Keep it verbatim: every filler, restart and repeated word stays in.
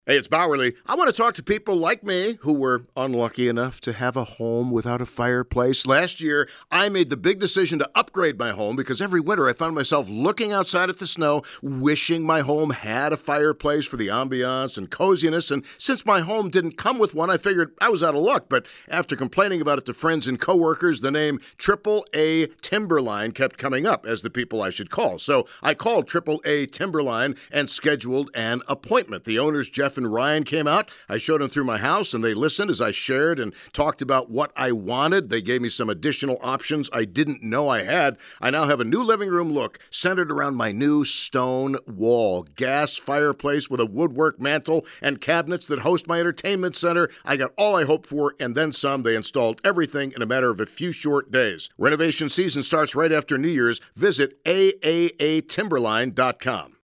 Hey, it's Bowerly. I want to talk to people like me who were unlucky enough to have a home without a fireplace. Last year, I made the big decision to upgrade my home because every winter I found myself looking outside at the snow, wishing my home had a fireplace for the ambiance and coziness. And since my home didn't come with one, I figured I was out of luck. But after complaining about it to friends and coworkers, the name triple A Timberline kept coming up as the people I should call. So I called triple A Timberline and scheduled an appointment. The owners, Jeff and Ryan, came out. I showed them through my house, and they listened as I shared and talked about what I wanted. They gave me some additional options I didn't know I had. I now have a new living room look centered around my new stone wall, gas fireplace with a woodwork mantle, and cabinets that host my entertainment center. I got all I hoped for, and then some. They installed everything in a matter of a few short days. Renovation season starts right after New Year's. Visit A A A timberline dot com.